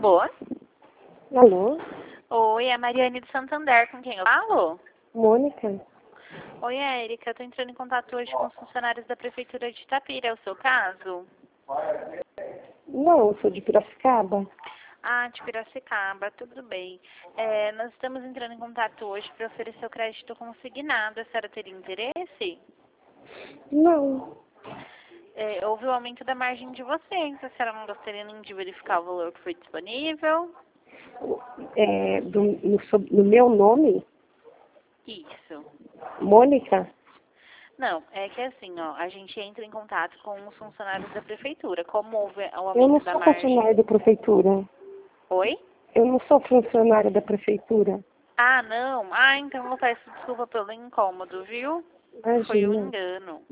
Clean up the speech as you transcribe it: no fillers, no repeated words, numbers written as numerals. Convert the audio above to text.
Alô? Alô? Oi, é a Mariane de Santander, com quem eu falo? Mônica? Oi, Érica, eu tô entrando em contato hoje com os funcionários da Prefeitura de Itapira, é o seu caso? Não, eu sou de Piracicaba. Ah, de Piracicaba, tudo bem. Nós estamos entrando em contato hoje para oferecer o crédito consignado. A senhora teria interesse? Não. Houve o aumento da margem de vocês. A senhora não gostaria nem de verificar o valor que foi disponível? No meu nome? Isso. Mônica? Não, é que assim, ó, a gente entra em contato com os funcionários da prefeitura. Como houve o Eu não aumento da sou margem... funcionária da prefeitura. Oi? Eu não sou funcionária da prefeitura. Ah, não. Ah, então eu peço desculpa pelo incômodo, viu? Foi um Imagina. engano.